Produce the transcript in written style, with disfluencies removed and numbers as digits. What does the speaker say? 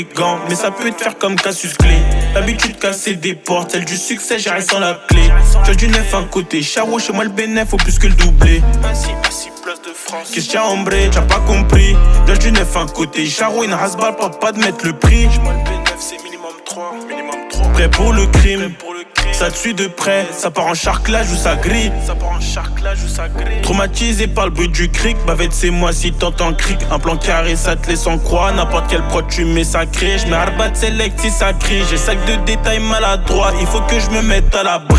Mais ça peut te faire comme Cassius Clay. L'habitude de casser des portes, celle du succès, j'irai sans la clé. J'ai du neuf un côté, Charo, chez moi le bénéf, faut plus que le doubler. Place de France. Christian Ombré, t'as pas compris. J'ai du neuf un côté, Charo, une rasbal, pas de mettre le prix. Moi le bénéf, c'est minimum 3. Prêt pour le crime. Ça te suit de près, ça part en charclage ou ça grille. Traumatisé par le bruit du cric, bavette c'est moi si t'entends cric. Un plan carré ça te laisse en croix, n'importe quel prod tu mets sacré. J'mets Arbat select si ça crie, j'ai sac de détails maladroits, il faut que je me mette à l'abri.